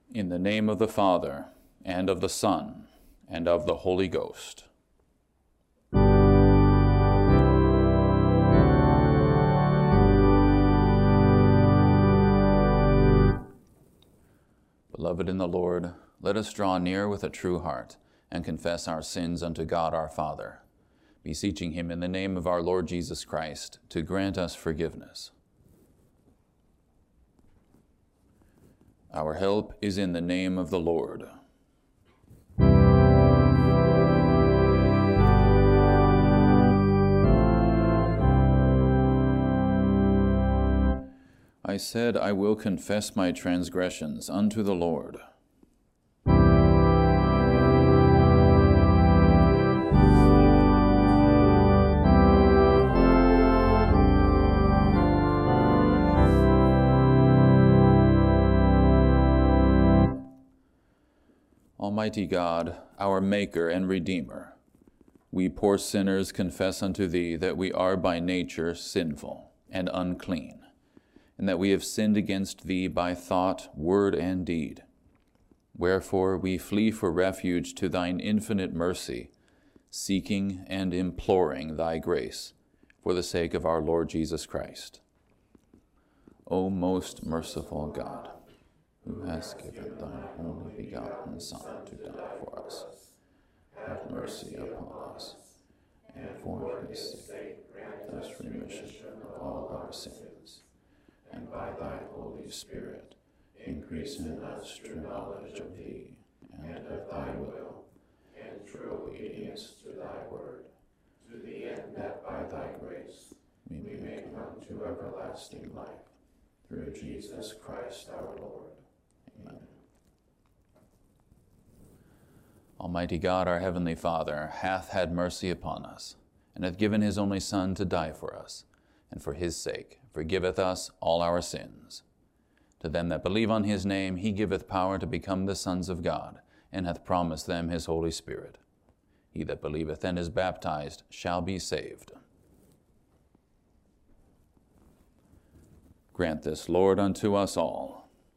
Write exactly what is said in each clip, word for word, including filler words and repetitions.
In the name of the Father, and of the Son, and of the Holy Ghost. Beloved in the Lord, let us draw near with a true heart and confess our sins unto God our Father, beseeching him in the name of our Lord Jesus Christ to grant us forgiveness. Our help is in the name of the Lord. I said, I will confess my transgressions unto the Lord. Almighty God, our Maker and Redeemer, we poor sinners confess unto Thee that we are by nature sinful and unclean, and that we have sinned against Thee by thought, word, and deed. Wherefore we flee for refuge to Thine infinite mercy, seeking and imploring Thy grace for the sake of our Lord Jesus Christ. O most merciful God, who hast given Thine only begotten Son to die for us, have mercy upon us, and for His sake grant us remission of all our sins, and by Thy Holy Spirit increase in us true knowledge of Thee, and of Thy will, and true obedience to Thy word, to the end that by Thy grace we may come to everlasting life, through Jesus Christ our Lord. Amen. Almighty God, our heavenly Father, hath had mercy upon us, and hath given his only Son to die for us, and for his sake forgiveth us all our sins. To them that believe on his name he giveth power to become the sons of God, and hath promised them his Holy Spirit. He that believeth and is baptized shall be saved. Grant this, Lord, unto us all.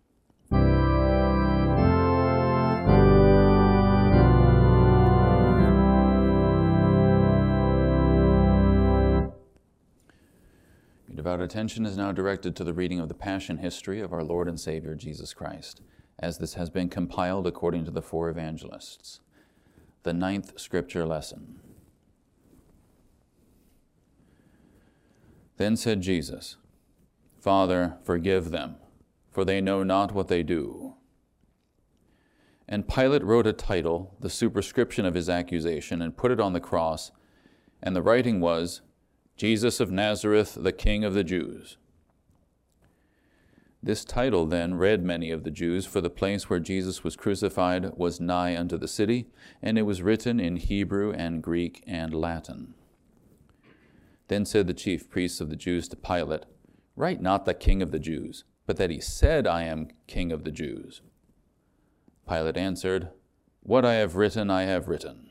Devout attention is now directed to the reading of the Passion history of our Lord and Savior Jesus Christ, as this has been compiled according to the four evangelists. The ninth scripture lesson. Then said Jesus, Father, forgive them, for they know not what they do. And Pilate wrote a title, the superscription of his accusation, and put it on the cross, and the writing was, Jesus of Nazareth, the King of the Jews. This title then read many of the Jews, for the place where Jesus was crucified was nigh unto the city, and it was written in Hebrew and Greek and Latin. Then said the chief priests of the Jews to Pilate, Write not the King of the Jews, but that he said, I am King of the Jews. Pilate answered, What I have written, I have written.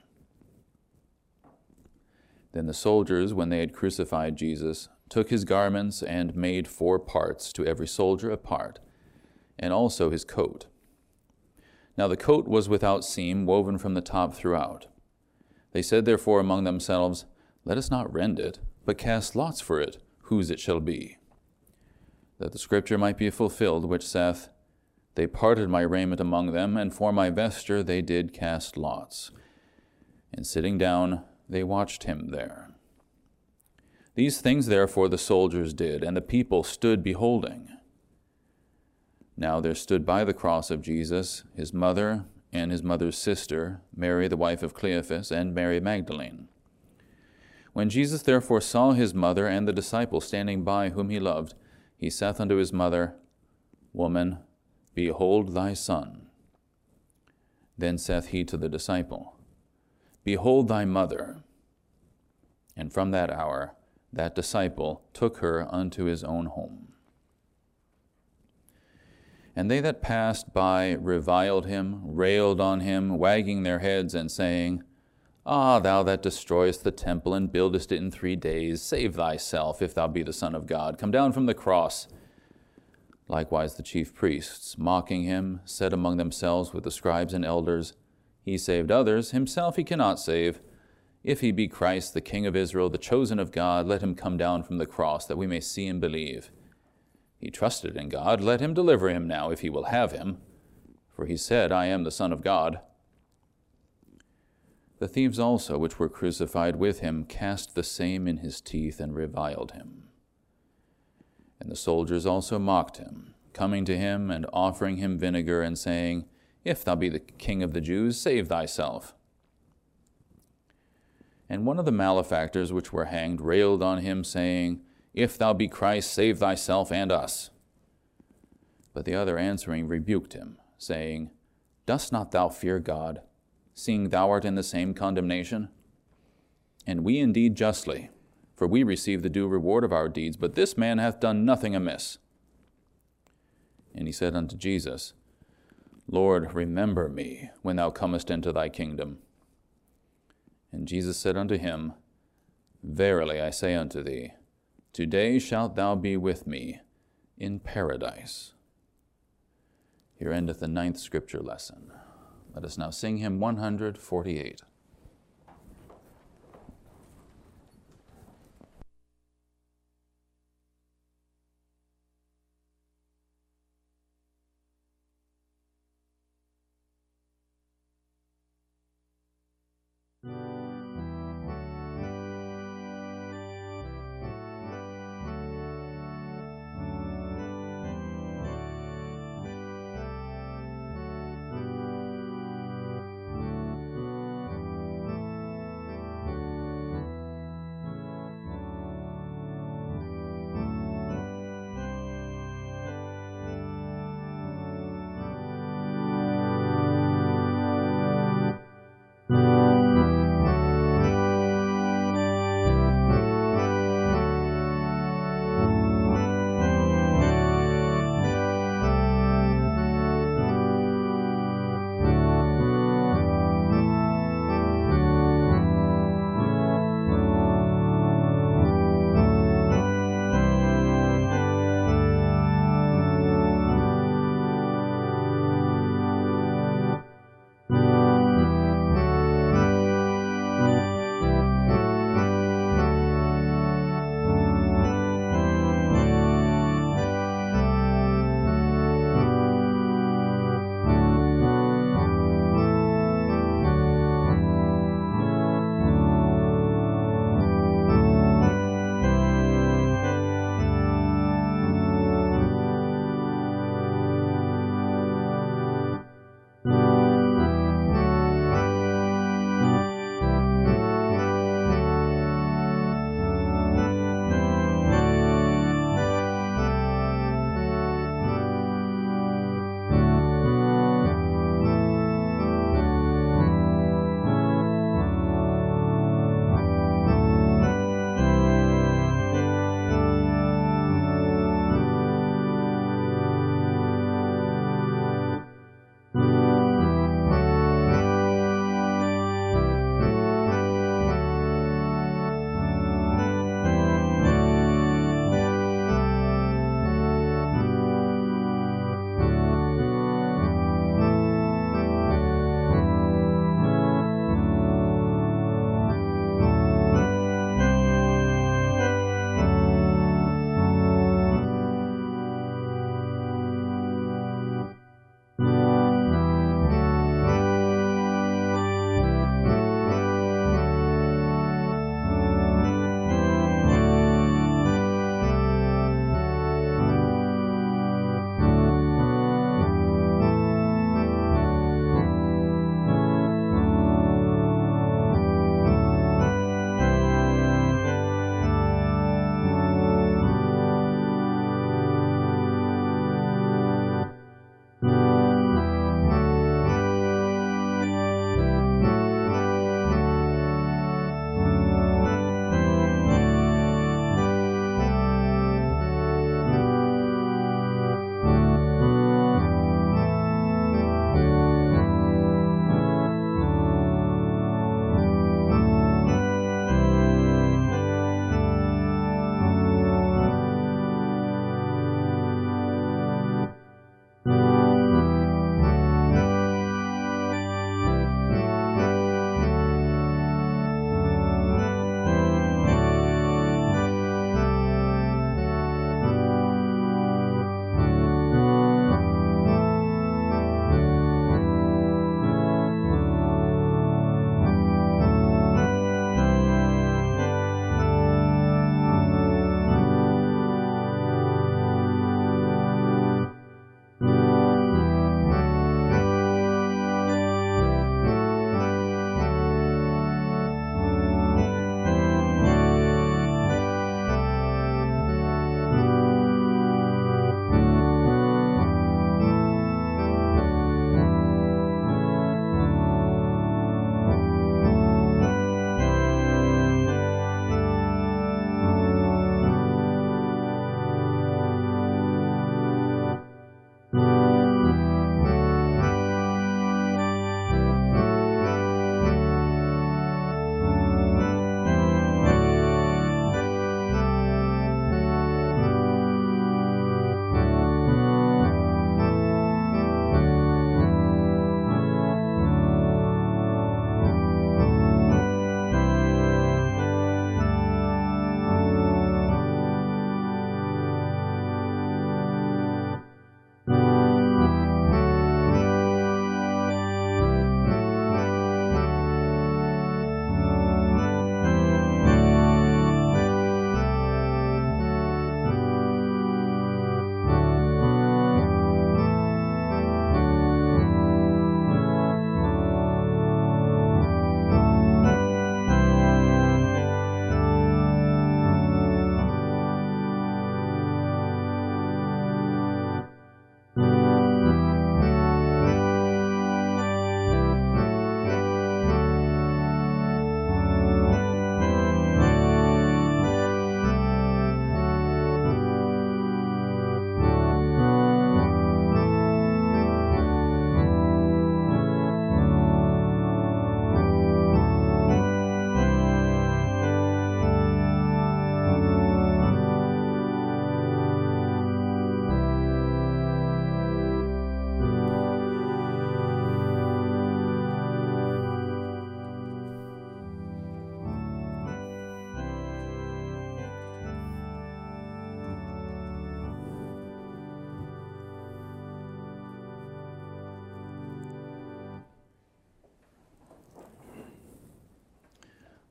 Then the soldiers, when they had crucified Jesus, took his garments and made four parts, to every soldier a part, and also his coat. Now the coat was without seam, woven from the top throughout. They said therefore among themselves, Let us not rend it, but cast lots for it, whose it shall be. That the scripture might be fulfilled, which saith, They parted my raiment among them, and for my vesture they did cast lots. And sitting down, they watched him there. These things therefore the soldiers did, and the people stood beholding. Now there stood by the cross of Jesus his mother and his mother's sister, Mary the wife of Cleophas, and Mary Magdalene. When Jesus therefore saw his mother and the disciple standing by whom he loved, he saith unto his mother, Woman, behold thy son. Then saith he to the disciple, Behold thy mother. And from that hour that disciple took her unto his own home. And they that passed by reviled him, railed on him, wagging their heads, and saying, Ah, thou that destroyest the temple and buildest it in three days, save thyself, if thou be the Son of God. Come down from the cross. Likewise the chief priests, mocking him, said among themselves with the scribes and elders, He saved others, himself he cannot save. If he be Christ, the King of Israel, the chosen of God, let him come down from the cross, that we may see and believe. He trusted in God, let him deliver him now, if he will have him. For he said, I am the Son of God. The thieves also, which were crucified with him, cast the same in his teeth, and reviled him. And the soldiers also mocked him, coming to him and offering him vinegar, and saying, If thou be the King of the Jews, save thyself. And one of the malefactors which were hanged railed on him, saying, If thou be Christ, save thyself and us. But the other answering rebuked him, saying, Dost not thou fear God, seeing thou art in the same condemnation? And we indeed justly, for we receive the due reward of our deeds, but this man hath done nothing amiss. And he said unto Jesus, Lord, remember me when thou comest into thy kingdom. And Jesus said unto him, Verily I say unto thee, today shalt thou be with me in paradise. Here endeth the ninth scripture lesson. Let us now sing hymn one forty-eight.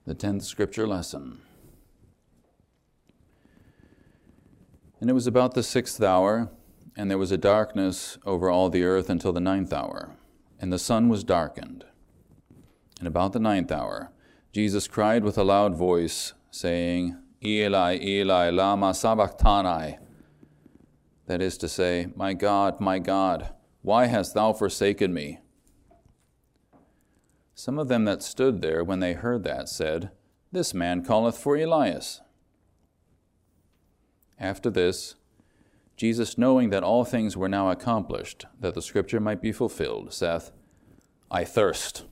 The tenth scripture lesson. And it was about the sixth hour, and there was a darkness over all the earth until the ninth hour, and the sun was darkened. And about the ninth hour, Jesus cried with a loud voice, saying, Eli, Eli, lama sabachthani. That is to say, My God, my God, why hast thou forsaken me? Some of them that stood there, when they heard that, said, This man calleth for Elias. After this, Jesus, knowing that all things were now accomplished, that the scripture might be fulfilled, saith, I thirst.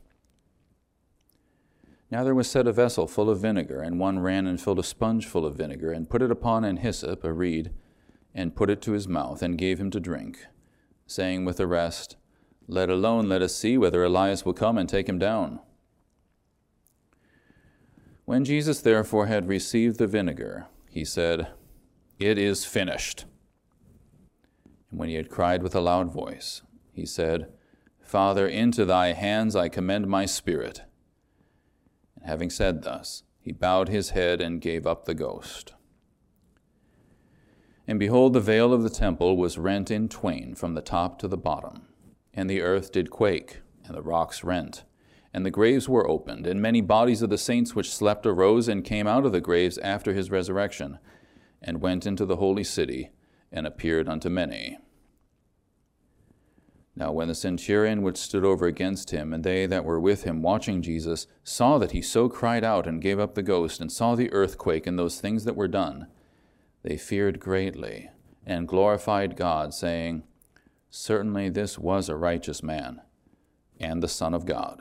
Now there was set a vessel full of vinegar, and one ran and filled a sponge full of vinegar, and put it upon an hyssop, a reed, and put it to his mouth, and gave him to drink, saying with the rest, Let alone, let us see whether Elias will come and take him down. When Jesus therefore had received the vinegar, he said, It is finished. And when he had cried with a loud voice, he said, Father, into thy hands I commend my spirit. And having said thus, he bowed his head and gave up the ghost. And behold, the veil of the temple was rent in twain from the top to the bottom, and the earth did quake, and the rocks rent, and the graves were opened, and many bodies of the saints which slept arose and came out of the graves after his resurrection, and went into the holy city, and appeared unto many. Now when the centurion which stood over against him, and they that were with him watching Jesus, saw that he so cried out and gave up the ghost, and saw the earth quake and those things that were done, they feared greatly, and glorified God, saying, Certainly this was a righteous man, and the Son of God.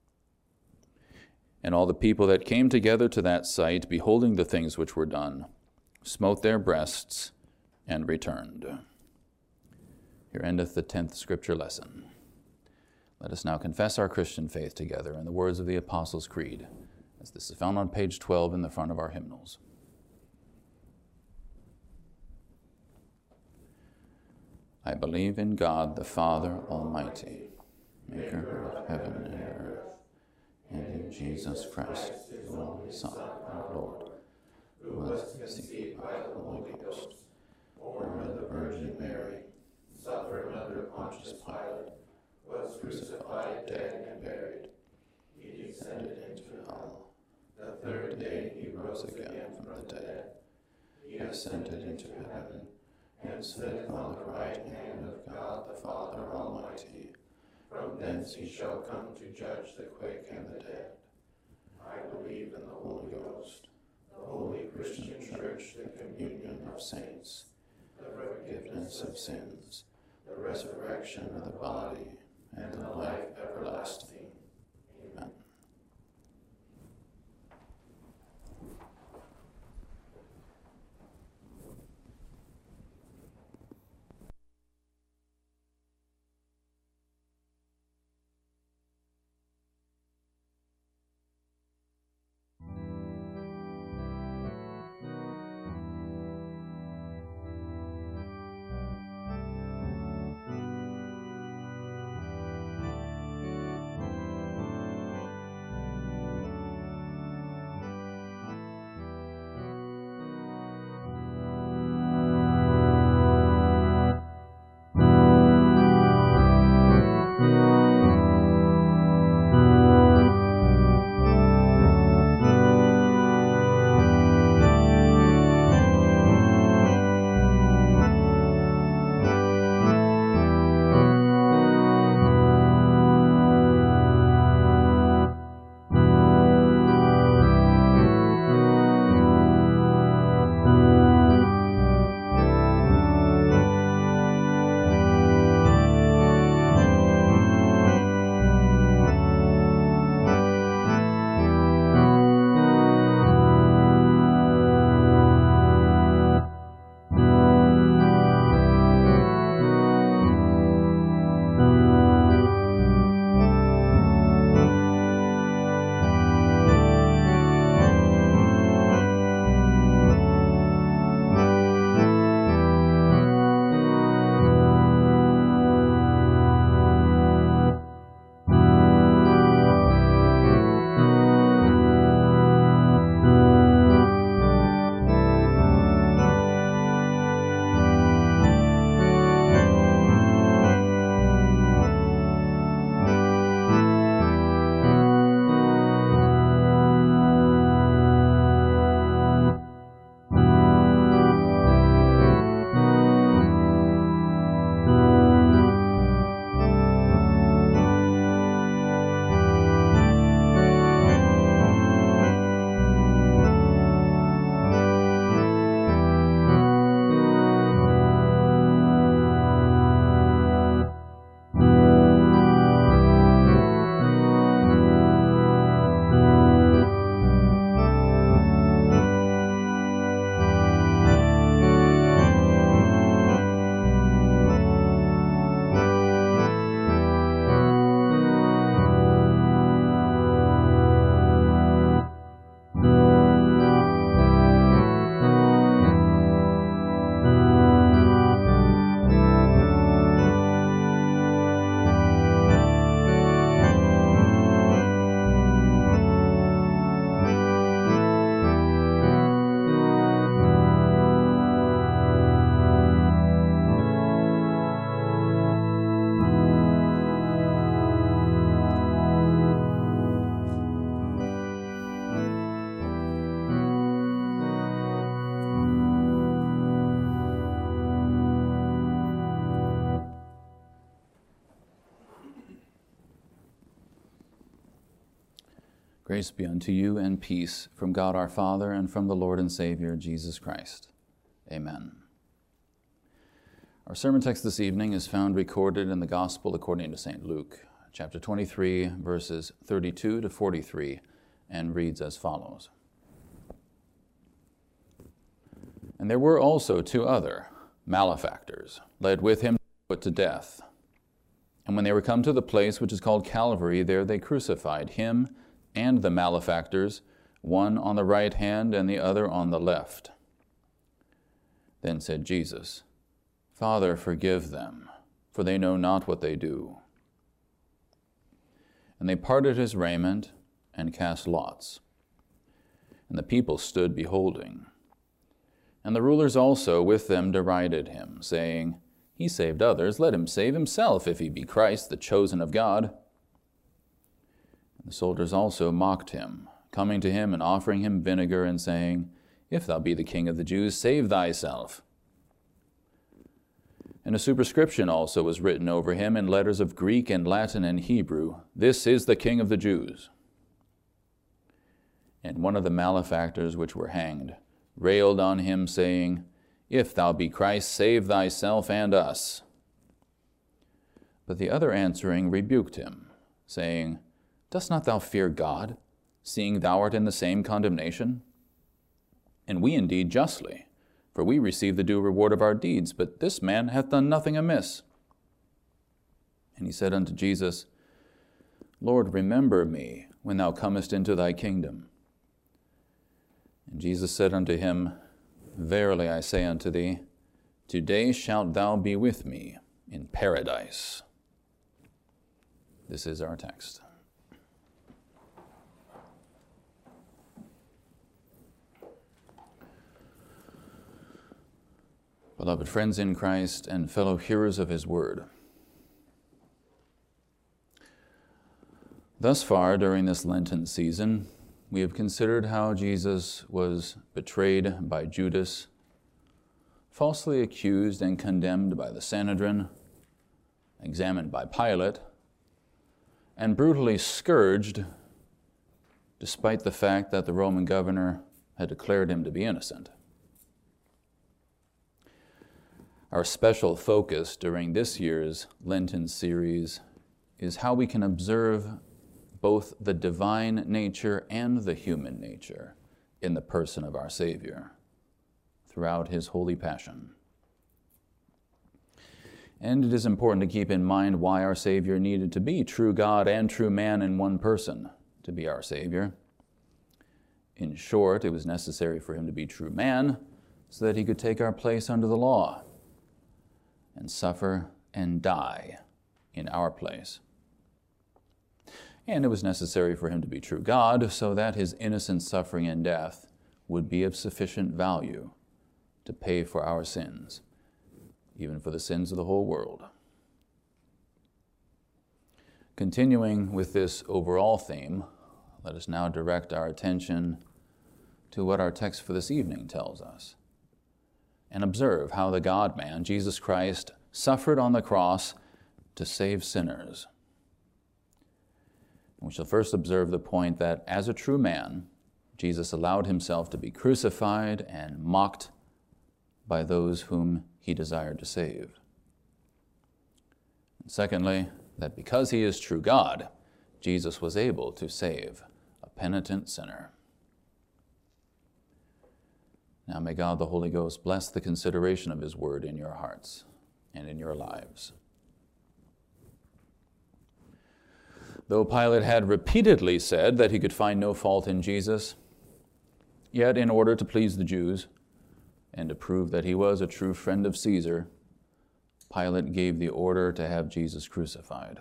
And all the people that came together to that sight, beholding the things which were done, smote their breasts, and returned. Here endeth the tenth scripture lesson. Let us now confess our Christian faith together in the words of the Apostles' Creed, as this is found on page twelve in the front of our hymnals. I believe in God the Father Almighty, maker of heaven and earth, and in Jesus Christ, his only Son, our Lord, who was conceived by the Holy Ghost, born of the Virgin Mary, suffered under Pontius Pilate, was crucified, dead, and buried. He descended into hell. The third day he rose again from the dead. He ascended into heaven, and sitteth on the right hand of God the Father Almighty. From thence he shall come to judge the quick and the dead. I believe in the Holy Ghost, the holy Christian Church, the communion of saints, the forgiveness of sins, the resurrection of the body, and the life everlasting. Amen. Grace be unto you and peace from God our Father and from the Lord and Savior, Jesus Christ. Amen. Our sermon text this evening is found recorded in the Gospel according to Saint Luke, chapter twenty-three, verses thirty-two to forty-three, and reads as follows. And there were also two other malefactors, led with him to put to death. And when they were come to the place which is called Calvary, there they crucified him and the malefactors, one on the right hand and the other on the left. Then said Jesus, Father, forgive them, for they know not what they do. And they parted his raiment and cast lots. And the people stood beholding. And the rulers also with them derided him, saying, He saved others, let him save himself, if he be Christ, the chosen of God. The soldiers also mocked him, coming to him and offering him vinegar and saying, If thou be the king of the Jews, save thyself. And a superscription also was written over him in letters of Greek and Latin and Hebrew, This is the King of the Jews. And one of the malefactors which were hanged railed on him, saying, If thou be Christ, save thyself and us. But the other answering rebuked him, saying, Dost not thou fear God, seeing thou art in the same condemnation? And we indeed justly, for we receive the due reward of our deeds, but this man hath done nothing amiss. And he said unto Jesus, Lord, remember me when thou comest into thy kingdom. And Jesus said unto him, Verily I say unto thee, today shalt thou be with me in paradise. This is our text. Beloved friends in Christ and fellow hearers of his word, thus far during this Lenten season, we have considered how Jesus was betrayed by Judas, falsely accused and condemned by the Sanhedrin, examined by Pilate, and brutally scourged, despite the fact that the Roman governor had declared him to be innocent. Our special focus during this year's Lenten series is how we can observe both the divine nature and the human nature in the person of our Savior throughout his holy passion. And it is important to keep in mind why our Savior needed to be true God and true man in one person to be our Savior. In short, it was necessary for him to be true man so that he could take our place under the law and suffer and die in our place. And it was necessary for him to be true God so that his innocent suffering and death would be of sufficient value to pay for our sins, even for the sins of the whole world. Continuing with this overall theme, let us now direct our attention to what our text for this evening tells us, and observe how the God-man, Jesus Christ, suffered on the cross to save sinners. We shall first observe the point that as a true man, Jesus allowed himself to be crucified and mocked by those whom he desired to save. And secondly, that because he is true God, Jesus was able to save a penitent sinner. Now may God the Holy Ghost bless the consideration of his word in your hearts and in your lives. Though Pilate had repeatedly said that he could find no fault in Jesus, yet in order to please the Jews and to prove that he was a true friend of Caesar, Pilate gave the order to have Jesus crucified.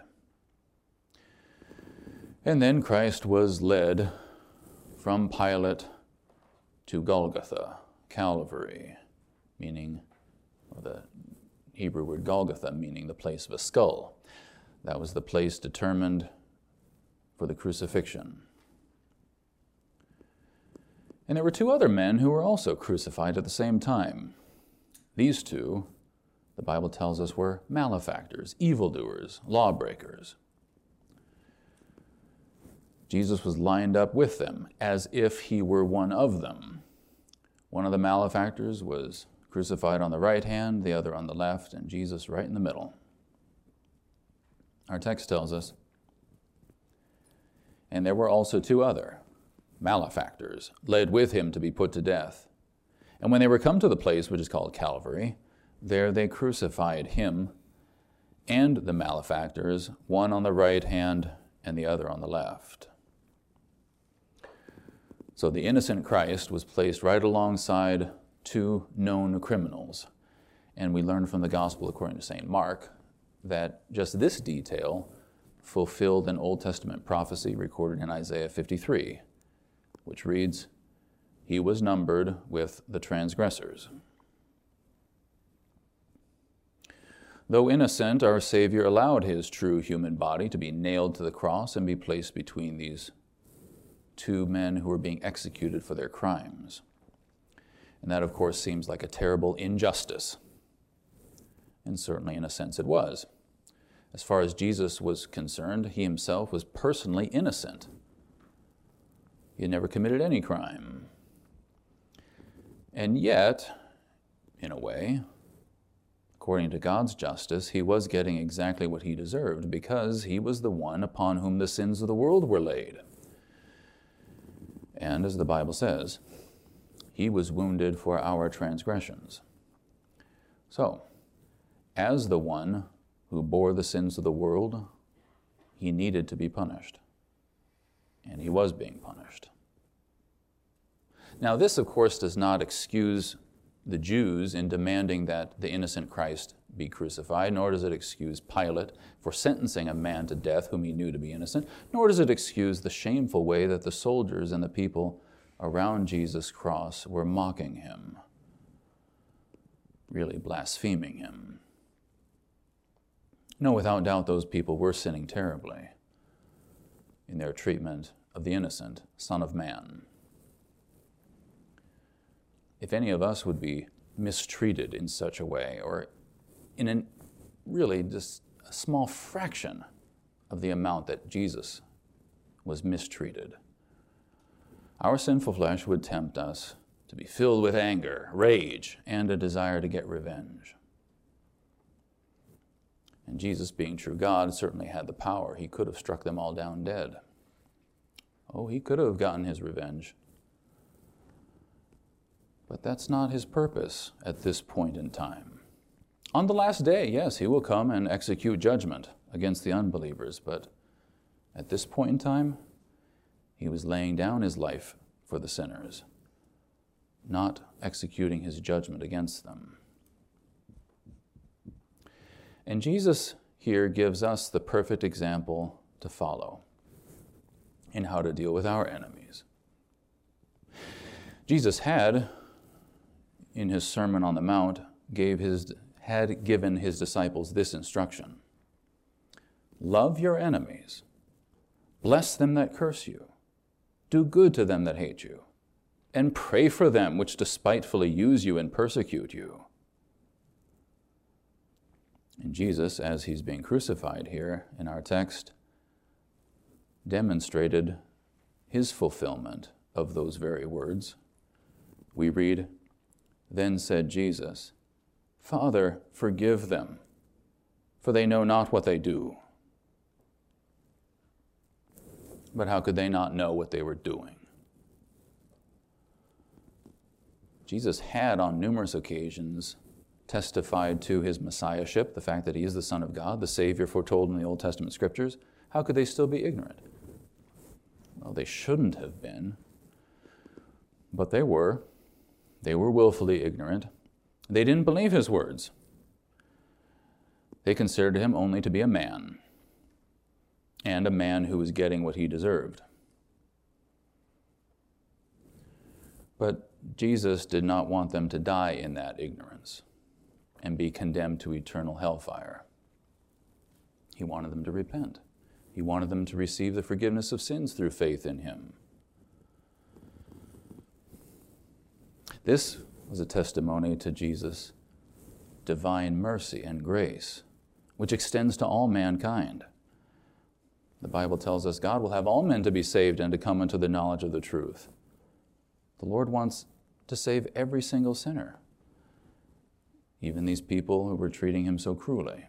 And then Christ was led from Pilate to Golgotha, Calvary, meaning, or the Hebrew word Golgotha, meaning the place of a skull. That was the place determined for the crucifixion. And there were two other men who were also crucified at the same time. These two, the Bible tells us, were malefactors, evildoers, lawbreakers. Jesus was lined up with them as if he were one of them. One of the malefactors was crucified on the right hand, the other on the left, and Jesus right in the middle. Our text tells us, and there were also two other malefactors led with him to be put to death. And when they were come to the place which is called Calvary, there they crucified him and the malefactors, one on the right hand and the other on the left. So the innocent Christ was placed right alongside two known criminals. And we learn from the Gospel according to Saint Mark that just this detail fulfilled an Old Testament prophecy recorded in Isaiah fifty-three, which reads, "He was numbered with the transgressors." Though innocent, our Savior allowed his true human body to be nailed to the cross and be placed between these two men who were being executed for their crimes. And that, of course, seems like a terrible injustice. And certainly, in a sense, it was. As far as Jesus was concerned, he himself was personally innocent. He had never committed any crime. And yet, in a way, according to God's justice, he was getting exactly what he deserved because he was the one upon whom the sins of the world were laid. And as the Bible says, he was wounded for our transgressions. So, as the one who bore the sins of the world, he needed to be punished. And he was being punished. Now, this, of course, does not excuse the Jews in demanding that the innocent Christ be crucified, nor does it excuse Pilate for sentencing a man to death whom he knew to be innocent, nor does it excuse the shameful way that the soldiers and the people around Jesus' cross were mocking him, really blaspheming him. No, without doubt, those people were sinning terribly in their treatment of the innocent Son of Man. If any of us would be mistreated in such a way, or in an really just a small fraction of the amount that Jesus was mistreated, our sinful flesh would tempt us to be filled with anger, rage, and a desire to get revenge. And Jesus, being true God, certainly had the power. He could have struck them all down dead. Oh, he could have gotten his revenge. But that's not his purpose at this point in time. On the last day, yes, he will come and execute judgment against the unbelievers, but at this point in time, he was laying down his life for the sinners, not executing his judgment against them. And Jesus here gives us the perfect example to follow in how to deal with our enemies. Jesus had, in his Sermon on the Mount, gave his, had given his disciples this instruction: love your enemies, bless them that curse you, do good to them that hate you, and pray for them which despitefully use you and persecute you. And Jesus, as he's being crucified here in our text, demonstrated his fulfillment of those very words. We read, "Then said Jesus, Father, forgive them, for they know not what they do." But how could they not know what they were doing? Jesus had on numerous occasions testified to his messiahship, the fact that he is the Son of God, the Savior foretold in the Old Testament scriptures. How could they still be ignorant? Well, they shouldn't have been, but they were. They were willfully ignorant. They didn't believe his words. They considered him only to be a man, and a man who was getting what he deserved. But Jesus did not want them to die in that ignorance and be condemned to eternal hellfire. He wanted them to repent. He wanted them to receive the forgiveness of sins through faith in him. This was a testimony to Jesus' divine mercy and grace, which extends to all mankind. The Bible tells us God will have all men to be saved and to come into the knowledge of the truth. The Lord wants to save every single sinner, even these people who were treating him so cruelly.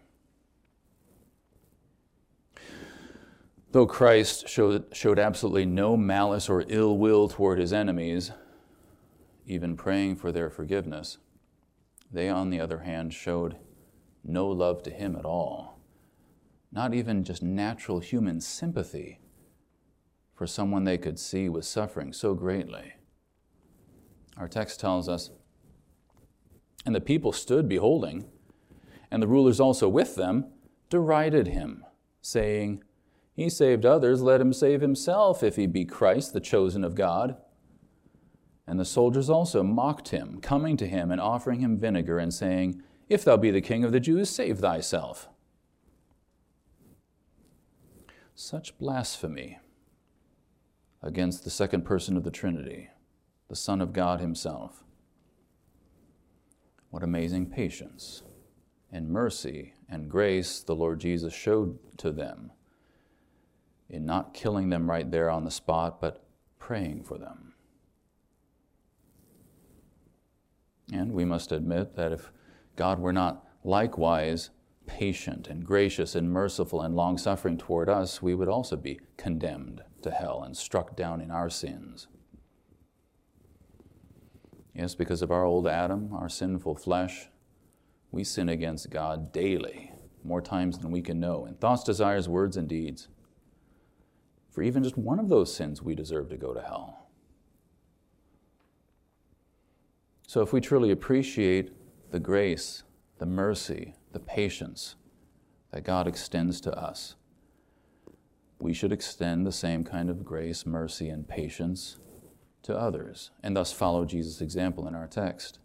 Though Christ showed, showed absolutely no malice or ill will toward his enemies, even praying for their forgiveness, they, on the other hand, showed no love to him at all. Not even just natural human sympathy for someone they could see was suffering so greatly. Our text tells us, "And the people stood beholding, and the rulers also with them derided him, saying, 'He saved others, let him save himself, if he be Christ, the chosen of God.' And the soldiers also mocked him, coming to him and offering him vinegar, and saying, 'If thou be the king of the Jews, save thyself.'" Such blasphemy against the second person of the Trinity, the Son of God himself. What amazing patience and mercy and grace the Lord Jesus showed to them in not killing them right there on the spot, but praying for them. And we must admit that if God were not likewise patient and gracious and merciful and long-suffering toward us, we would also be condemned to hell and struck down in our sins. Yes, because of our old Adam, our sinful flesh, we sin against God daily, more times than we can know, in thoughts, desires, words, and deeds. For even just one of those sins, we deserve to go to hell. So if we truly appreciate the grace, the mercy, the patience that God extends to us, we should extend the same kind of grace, mercy, and patience to others, and thus follow Jesus' example in our text.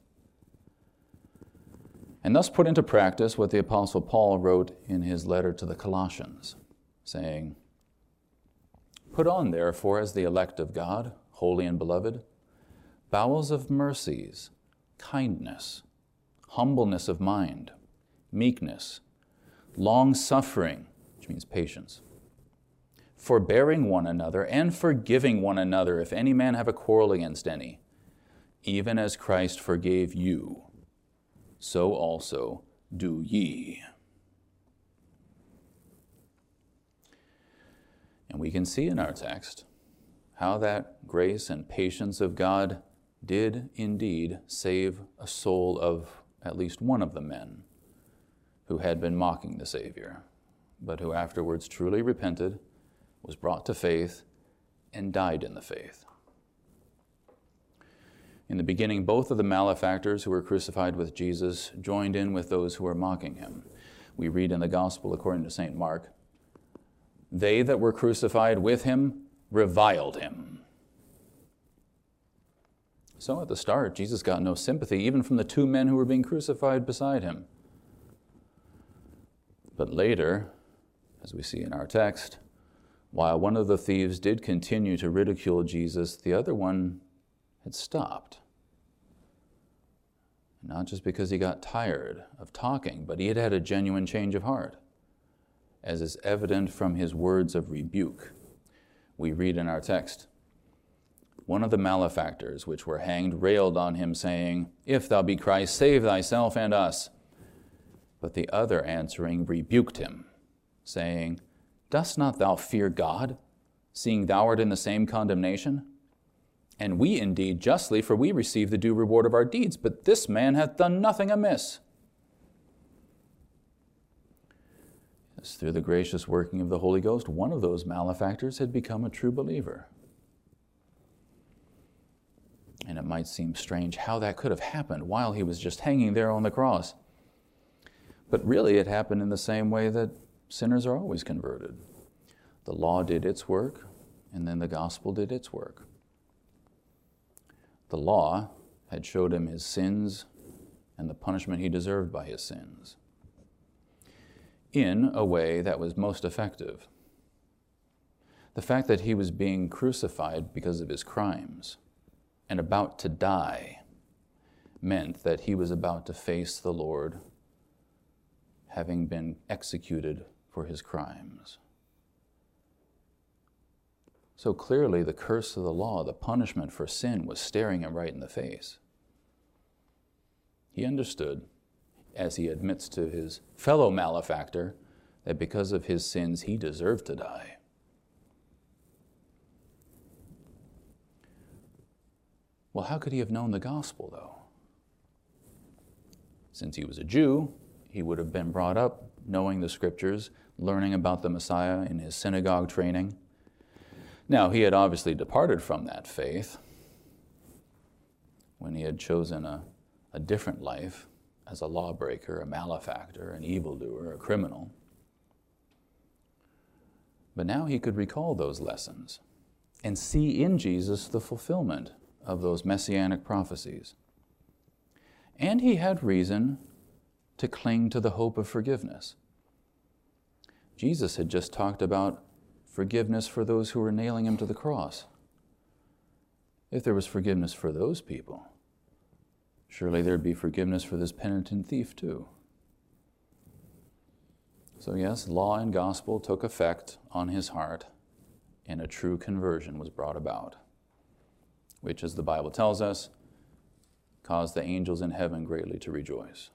And thus put into practice what the Apostle Paul wrote in his letter to the Colossians, saying, "Put on, therefore, as the elect of God, holy and beloved, bowels of mercies, kindness, humbleness of mind, meekness, long-suffering," which means patience, "forbearing one another and forgiving one another if any man have a quarrel against any, even as Christ forgave you, so also do ye." And we can see in our text how that grace and patience of God did indeed save a soul of at least one of the men who had been mocking the Savior, but who afterwards truly repented, was brought to faith, and died in the faith. In the beginning, both of the malefactors who were crucified with Jesus joined in with those who were mocking him. We read in the Gospel according to Saint Mark, "They that were crucified with him reviled him." So at the start, Jesus got no sympathy, even from the two men who were being crucified beside him. But later, as we see in our text, while one of the thieves did continue to ridicule Jesus, the other one had stopped. Not just because he got tired of talking, but he had had a genuine change of heart, as is evident from his words of rebuke. We read in our text, "One of the malefactors which were hanged railed on him, saying, 'If thou be Christ, save thyself and us.' But the other answering rebuked him, saying, 'Dost not thou fear God, seeing thou art in the same condemnation? And we indeed justly, for we receive the due reward of our deeds, but this man hath done nothing amiss.'" As through the gracious working of the Holy Ghost, one of those malefactors had become a true believer. And it might seem strange how that could have happened while he was just hanging there on the cross. But really it happened in the same way that sinners are always converted. The law did its work, and then the gospel did its work. The law had showed him his sins and the punishment he deserved by his sins in a way that was most effective. The fact that he was being crucified because of his crimes and about to die meant that he was about to face the Lord, having been executed for his crimes. So clearly the curse of the law, the punishment for sin, was staring him right in the face. He understood, as he admits to his fellow malefactor, that because of his sins he deserved to die. Well, how could he have known the gospel, though? Since he was a Jew, he would have been brought up knowing the scriptures, learning about the Messiah in his synagogue training. Now, he had obviously departed from that faith when he had chosen a, a different life as a lawbreaker, a malefactor, an evildoer, a criminal. But now he could recall those lessons and see in Jesus the fulfillment of those messianic prophecies. And he had reason to cling to the hope of forgiveness. Jesus had just talked about forgiveness for those who were nailing him to the cross. If there was forgiveness for those people, surely there'd be forgiveness for this penitent thief too. So yes, law and gospel took effect on his heart, and a true conversion was brought about, which, as the Bible tells us, caused the angels in heaven greatly to rejoice.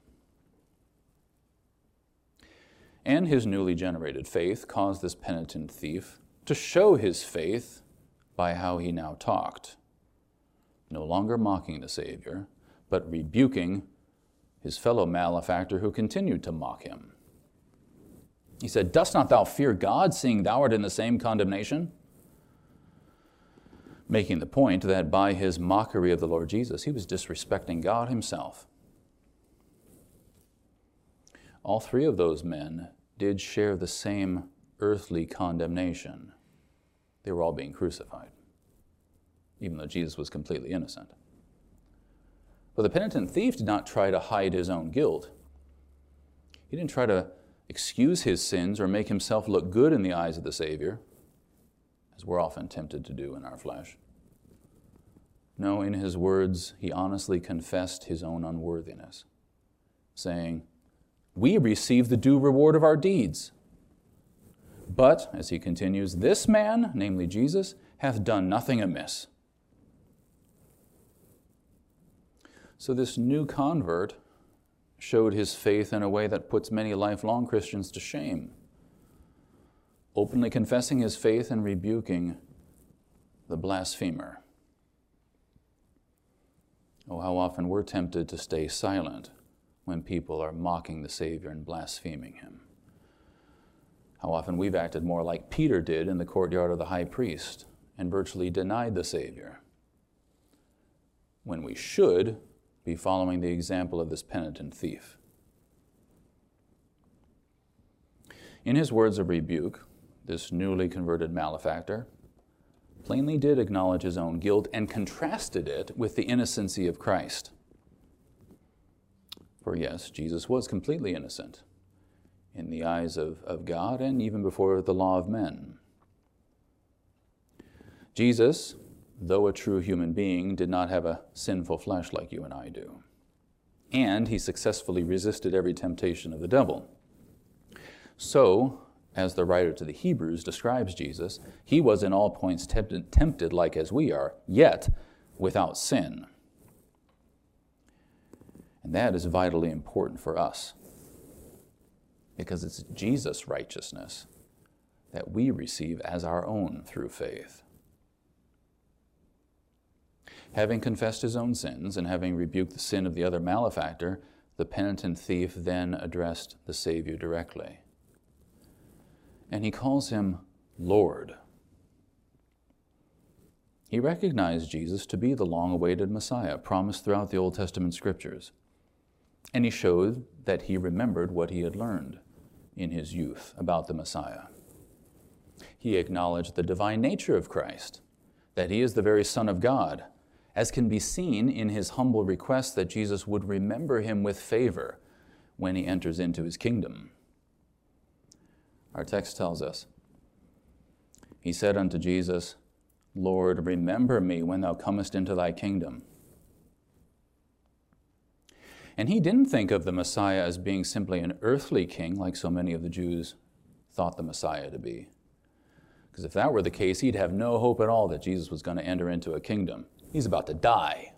And his newly generated faith caused this penitent thief to show his faith by how he now talked, no longer mocking the Savior, but rebuking his fellow malefactor who continued to mock him. He said, "Dost not thou fear God, seeing thou art in the same condemnation?" Making the point that by his mockery of the Lord Jesus, he was disrespecting God himself. All three of those men did share the same earthly condemnation. They were all being crucified, even though Jesus was completely innocent. But the penitent thief did not try to hide his own guilt. He didn't try to excuse his sins or make himself look good in the eyes of the Savior, as we're often tempted to do in our flesh. No, in his words, he honestly confessed his own unworthiness, saying, "We receive the due reward of our deeds. But," as he continues, "this man," namely Jesus, "hath done nothing amiss." So this new convert showed his faith in a way that puts many lifelong Christians to shame, openly confessing his faith and rebuking the blasphemer. Oh, how often we're tempted to stay silent when people are mocking the Savior and blaspheming him. How often we've acted more like Peter did in the courtyard of the high priest and virtually denied the Savior, when we should be following the example of this penitent thief. In his words of rebuke, this newly converted malefactor plainly did acknowledge his own guilt and contrasted it with the innocency of Christ. For yes, Jesus was completely innocent in the eyes of, of God and even before the law of men. Jesus, though a true human being, did not have a sinful flesh like you and I do. And he successfully resisted every temptation of the devil. So, as the writer to the Hebrews describes Jesus, he was in all points tempted, tempted like as we are, yet without sin. And that is vitally important for us, because it's Jesus' righteousness that we receive as our own through faith. Having confessed his own sins and having rebuked the sin of the other malefactor, the penitent thief then addressed the Savior directly. And he calls him Lord. He recognized Jesus to be the long-awaited Messiah promised throughout the Old Testament scriptures. And he showed that he remembered what he had learned in his youth about the Messiah. He acknowledged the divine nature of Christ, that he is the very Son of God, as can be seen in his humble request that Jesus would remember him with favor when he enters into his kingdom. Our text tells us, he said unto Jesus, "Lord, remember me when thou comest into thy kingdom." And he didn't think of the Messiah as being simply an earthly king, like so many of the Jews thought the Messiah to be. Because if that were the case, he'd have no hope at all that Jesus was going to enter into a kingdom. He's about to die.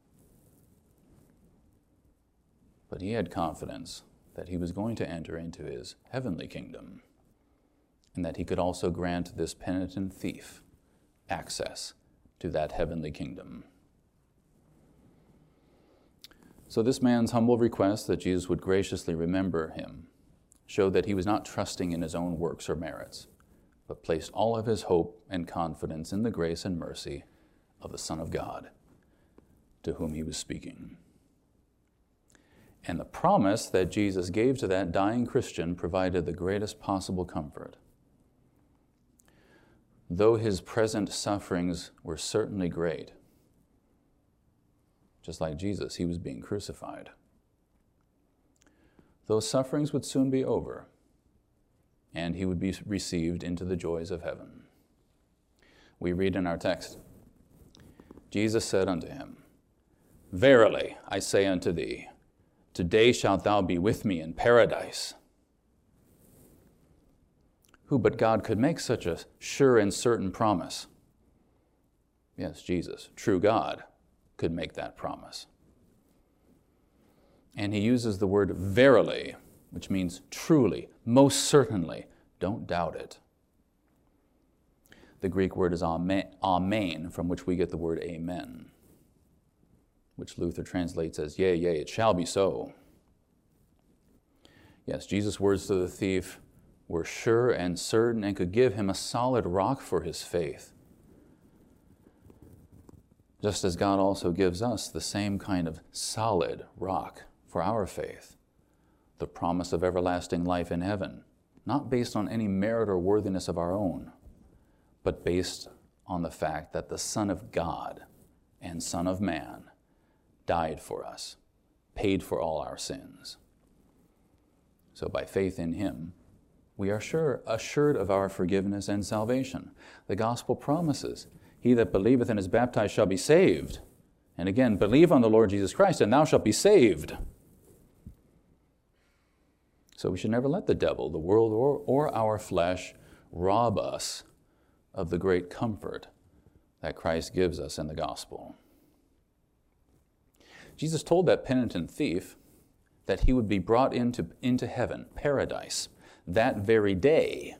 But he had confidence that he was going to enter into his heavenly kingdom, and that he could also grant this penitent thief access to that heavenly kingdom. So this man's humble request that Jesus would graciously remember him showed that he was not trusting in his own works or merits, but placed all of his hope and confidence in the grace and mercy of the Son of God, to whom he was speaking. And the promise that Jesus gave to that dying Christian provided the greatest possible comfort. Though his present sufferings were certainly great, just like Jesus, he was being crucified. Those sufferings would soon be over, and he would be received into the joys of heaven. We read in our text, Jesus said unto him, Verily I say unto thee, today shalt thou be with me in paradise. Who but God could make such a sure and certain promise? Yes, Jesus, true God, could make that promise. And he uses the word verily, which means truly, most certainly. Don't doubt it. The Greek word is amen, from which we get the word amen, which Luther translates as, yea, yea, it shall be so. Yes, Jesus' words to the thief were sure and certain and could give him a solid rock for his faith. Just as God also gives us the same kind of solid rock for our faith, the promise of everlasting life in heaven, not based on any merit or worthiness of our own, but based on the fact that the Son of God and Son of Man died for us, paid for all our sins. So by faith in him, we are sure, assured of our forgiveness and salvation. The gospel promises, he that believeth and is baptized shall be saved. And again, believe on the Lord Jesus Christ, and thou shalt be saved. So we should never let the devil, the world, or, or our flesh rob us of the great comfort that Christ gives us in the gospel. Jesus told that penitent thief that he would be brought into, into heaven, paradise, that very day.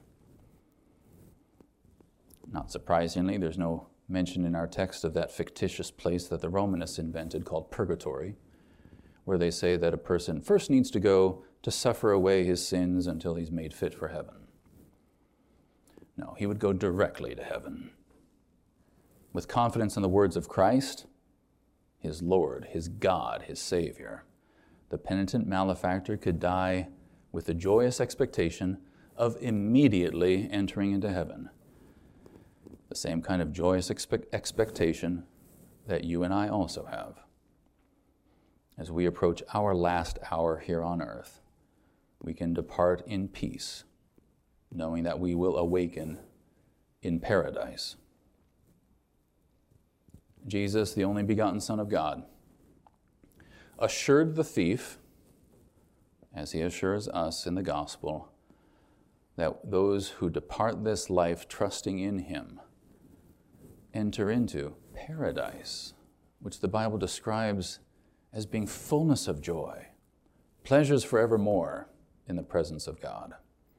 Not surprisingly, there's no mention in our text of that fictitious place that the Romanists invented called purgatory, where they say that a person first needs to go to suffer away his sins until he's made fit for heaven. No, he would go directly to heaven. With confidence in the words of Christ, his Lord, his God, his Savior, the penitent malefactor could die with the joyous expectation of immediately entering into heaven. The same kind of joyous expe- expectation that you and I also have. As we approach our last hour here on earth, we can depart in peace, knowing that we will awaken in paradise. Jesus, the only begotten Son of God, assured the thief, as he assures us in the gospel, that those who depart this life trusting in him enter into paradise, which the Bible describes as being fullness of joy, pleasures forevermore in the presence of God.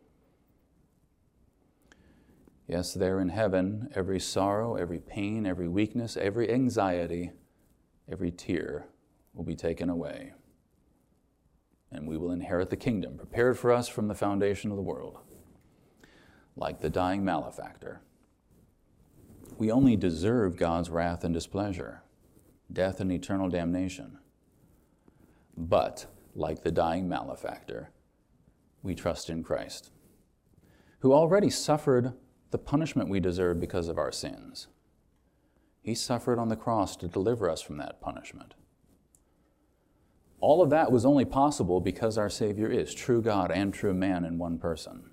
Yes, there in heaven, every sorrow, every pain, every weakness, every anxiety, every tear will be taken away. And we will inherit the kingdom prepared for us from the foundation of the world. Like the dying malefactor, we only deserve God's wrath and displeasure, death and eternal damnation. But, like the dying malefactor, we trust in Christ, who already suffered the punishment we deserve because of our sins. He suffered on the cross to deliver us from that punishment. All of that was only possible because our Savior is true God and true man in one person.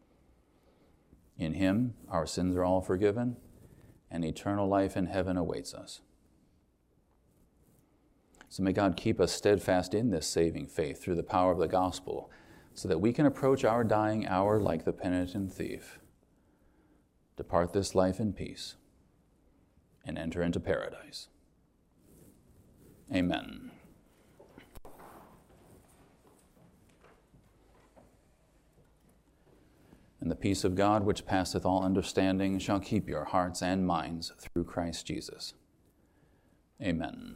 In him, our sins are all forgiven, and eternal life in heaven awaits us. So may God keep us steadfast in this saving faith through the power of the gospel, so that we can approach our dying hour like the penitent thief, depart this life in peace, and enter into paradise. Amen. And the peace of God, which passeth all understanding, shall keep your hearts and minds through Christ Jesus. Amen.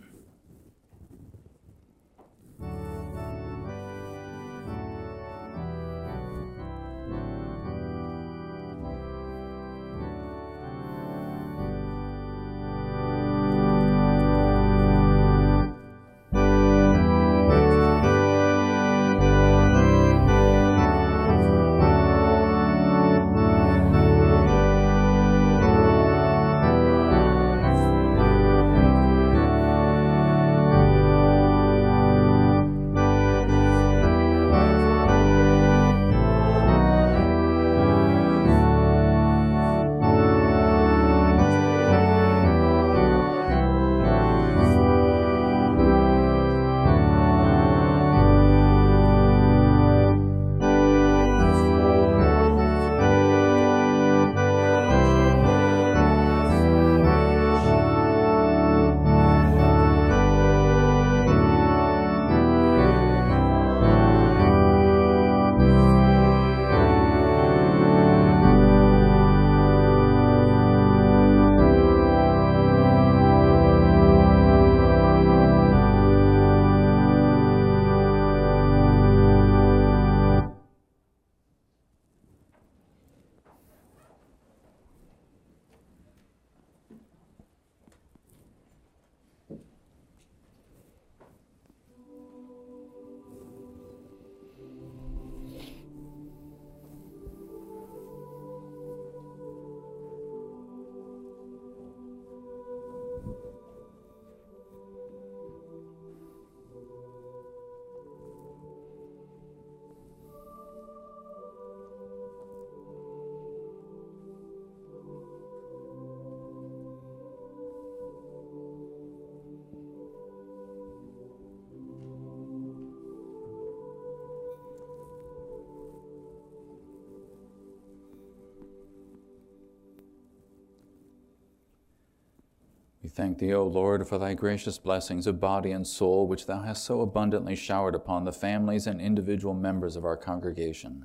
We thank thee, O Lord, for thy gracious blessings of body and soul, which thou hast so abundantly showered upon the families and individual members of our congregation.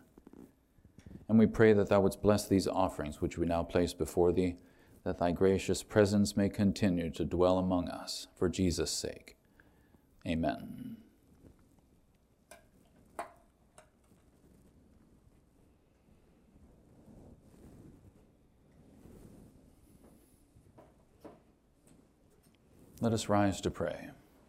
And we pray that thou wouldst bless these offerings which we now place before thee, that thy gracious presence may continue to dwell among us, for Jesus' sake. Amen. Let us rise to pray.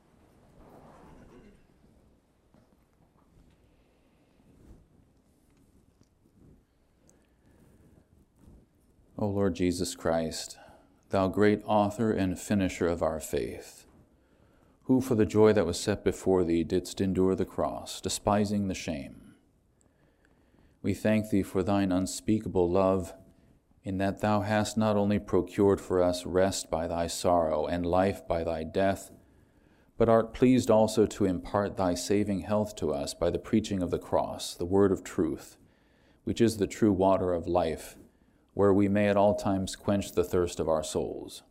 O Lord Jesus Christ, thou great author and finisher of our faith, who for the joy that was set before thee didst endure the cross, despising the shame, we thank thee for thine unspeakable love, in that thou hast not only procured for us rest by thy sorrow and life by thy death, but art pleased also to impart thy saving health to us by the preaching of the cross, the word of truth, which is the true water of life, where we may at all times quench the thirst of our souls.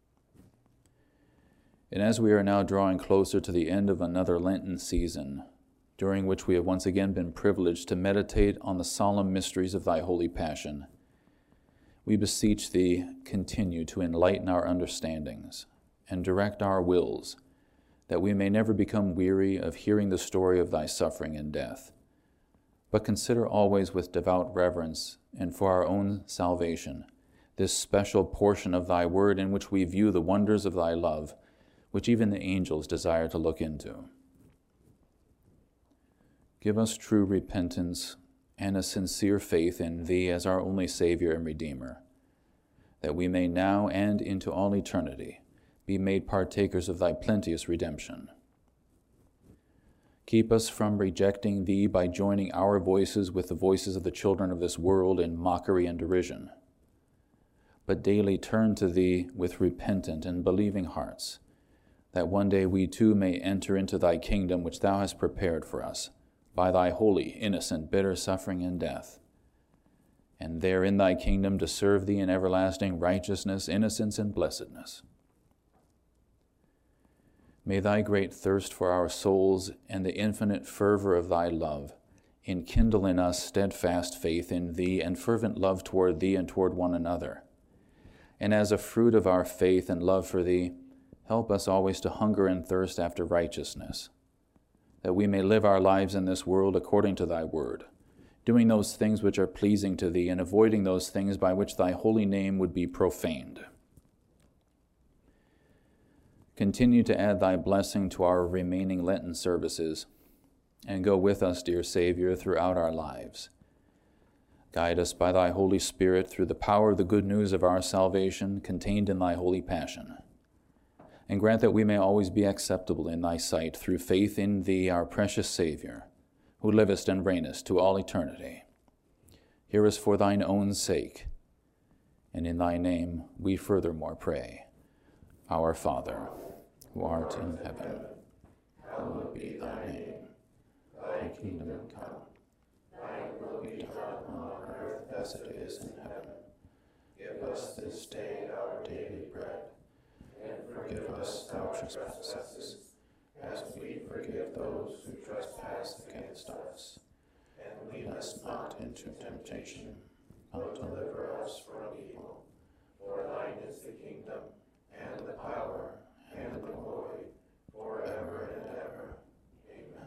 And as we are now drawing closer to the end of another Lenten season, during which we have once again been privileged to meditate on the solemn mysteries of thy holy passion, we beseech thee, continue to enlighten our understandings and direct our wills, that we may never become weary of hearing the story of thy suffering and death, but consider always with devout reverence and for our own salvation this special portion of thy word in which we view the wonders of thy love, which even the angels desire to look into. Give us true repentance and a sincere faith in thee as our only Savior and Redeemer, that we may now and into all eternity be made partakers of thy plenteous redemption. Keep us from rejecting thee by joining our voices with the voices of the children of this world in mockery and derision, but daily turn to thee with repentant and believing hearts, that one day we too may enter into thy kingdom which thou hast prepared for us by thy holy, innocent, bitter suffering and death. and there in thy kingdom to serve thee in everlasting righteousness, innocence, and blessedness. May thy great thirst for our souls and the infinite fervor of thy love enkindle in us steadfast faith in thee and fervent love toward thee and toward one another. And as a fruit of our faith and love for thee, help us always to hunger and thirst after righteousness, that we may live our lives in this world according to thy word, doing those things which are pleasing to thee and avoiding those things by which thy holy name would be profaned. Continue to add thy blessing to our remaining Lenten services, and go with us, dear Savior, throughout our lives. Guide us by thy Holy Spirit through the power of the good news of our salvation contained in thy holy passion. And grant that we may always be acceptable in thy sight through faith in thee, our precious Savior, who livest and reignest to all eternity. Hear us for thine own sake, and in thy name we furthermore pray. Our Father, who art in heaven, hallowed be thy name. Thy kingdom come, thy will be done on earth as it is in heaven. Give us this day our daily bread, and forgive us our trespasses, as we forgive those who trespass against us. And lead us not into temptation, but deliver us from evil. For thine is the kingdom, and the power, and the glory, forever and ever. Amen.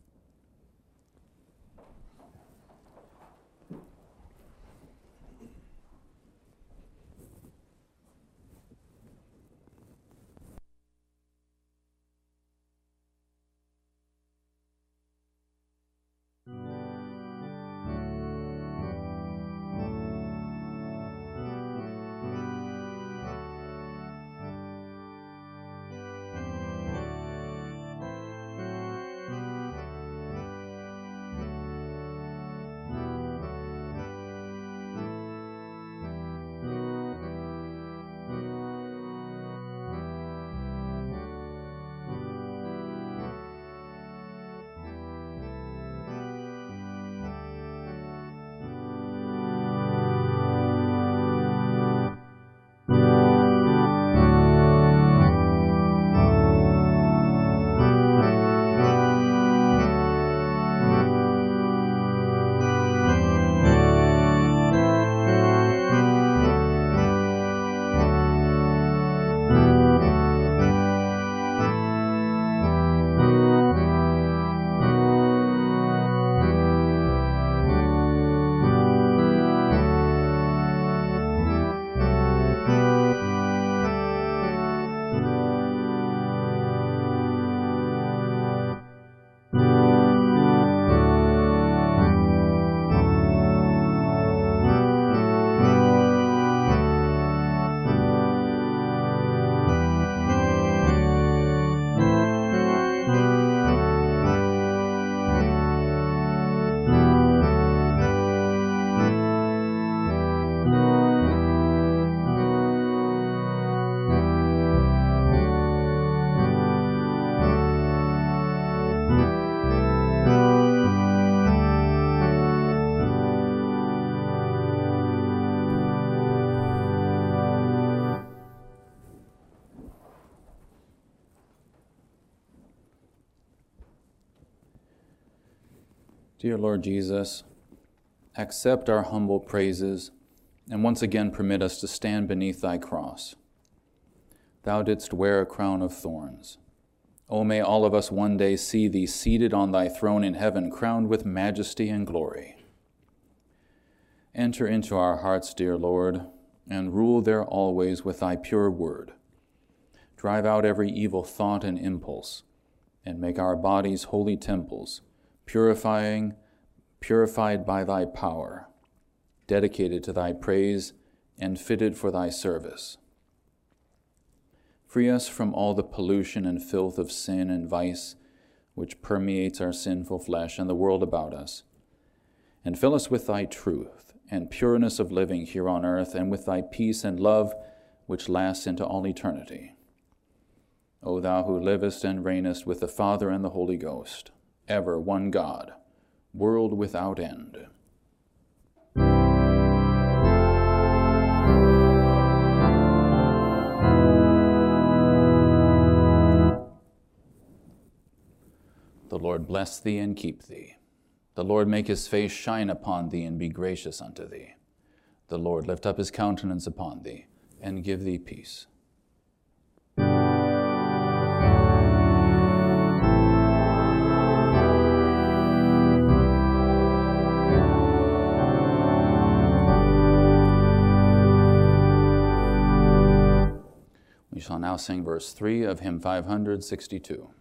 Dear Lord Jesus, accept our humble praises and once again permit us to stand beneath thy cross. Thou didst wear a crown of thorns. O may all of us one day see thee seated on thy throne in heaven, crowned with majesty and glory. Enter into our hearts, dear Lord, and rule there always with thy pure word. Drive out every evil thought and impulse, and make our bodies holy temples, purifying, purified by thy power, dedicated to thy praise and fitted for thy service. Free us from all the pollution and filth of sin and vice which permeates our sinful flesh and the world about us, and fill us with thy truth and pureness of living here on earth, and with thy peace and love which lasts into all eternity. O thou who livest and reignest with the Father and the Holy Ghost, ever one God, world without end. Lord bless thee and keep thee. The Lord make his face shine upon thee and be gracious unto thee. The Lord lift up his countenance upon thee and give thee peace. We shall now sing verse three of hymn five hundred sixty-two.